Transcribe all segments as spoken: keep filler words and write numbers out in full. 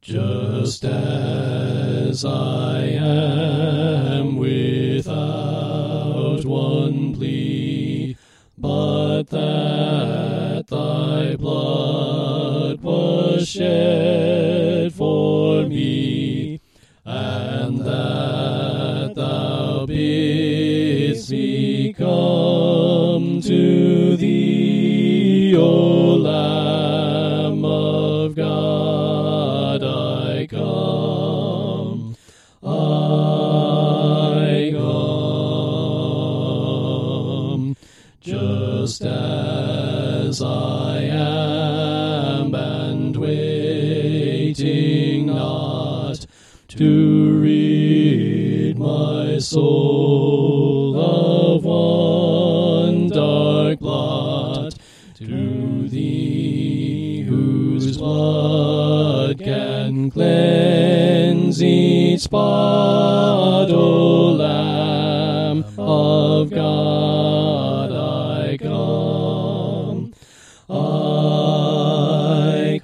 Just as I am, without one plea, but that thy blood was shed for me, and that thou bidst me come to thee, O Lamb of God, I come, I come, just as I am, and waiting not to rid my soul of one dark blot, to thee whose blood can cleanse each spot, O Lamb of God, I come, I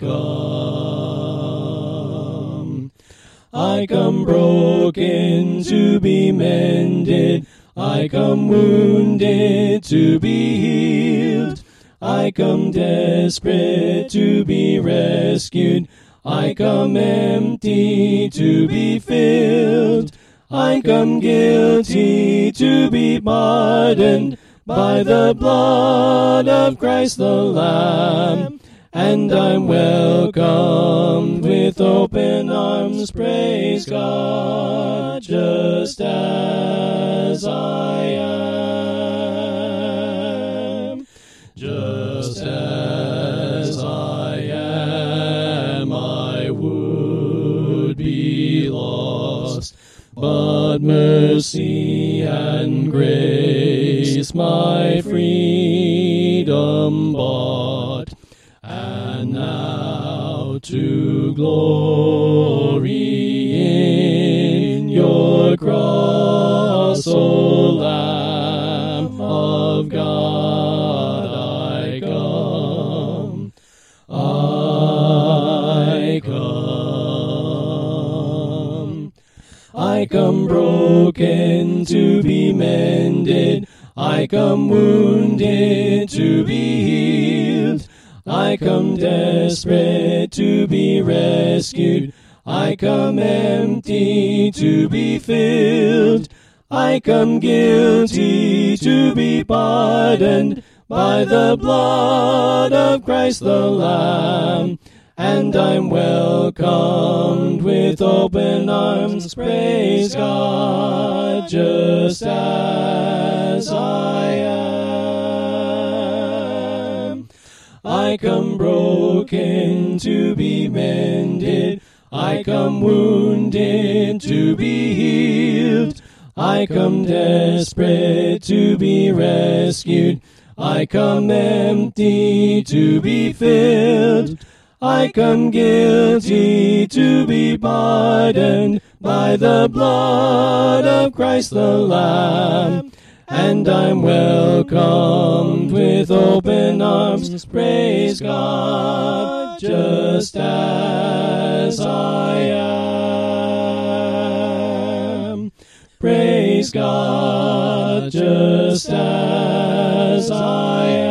come. I come broken to be mended, I come wounded to be healed, I come desperate to be rescued, I come empty to be filled, I come guilty to be pardoned by the blood of Christ the Lamb, and I'm welcomed with open arms, praise God, just as I am. Just as I am, I would be lost, but mercy and grace my freedom bought, and now to glory in your cross, O Lamb of God, I come, I come. I come broken to be mended, I come wounded to be healed, I come desperate to be rescued, I come empty to be filled, I come guilty to be pardoned by the blood of Christ the Lamb, and I'm welcomed with open arms, praise God, just as I am. I come broken to be mended, I come wounded to be healed, I come desperate to be rescued, I come empty to be filled, I come guilty to be pardoned by the blood of Christ the Lamb, and I'm welcomed with open arms, praise God, just as I am. Praise God, just as I am.